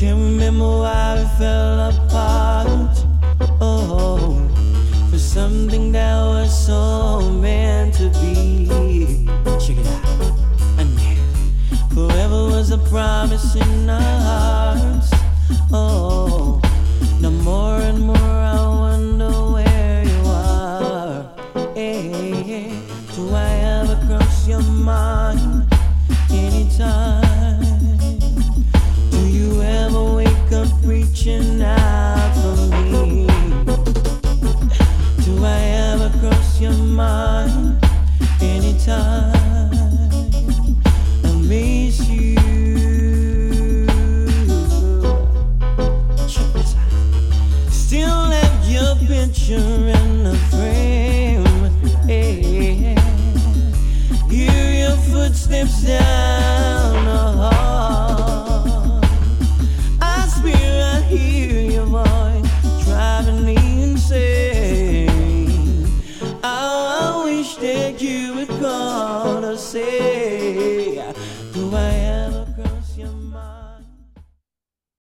Can't remember why we fell apart. Oh, for something that was so meant to be. Check it out. And forever was a promise in our hearts. Oh, now more and more I wonder where you are. Hey, do I ever cross your mind anytime? Do you ever wake up reaching out for me? Do I ever cross your mind anytime? I miss you. Still have your picture in the frame. Hey, hear your footsteps down the hall. I swear I hear your voice driving me insane. How I wish that you would call to say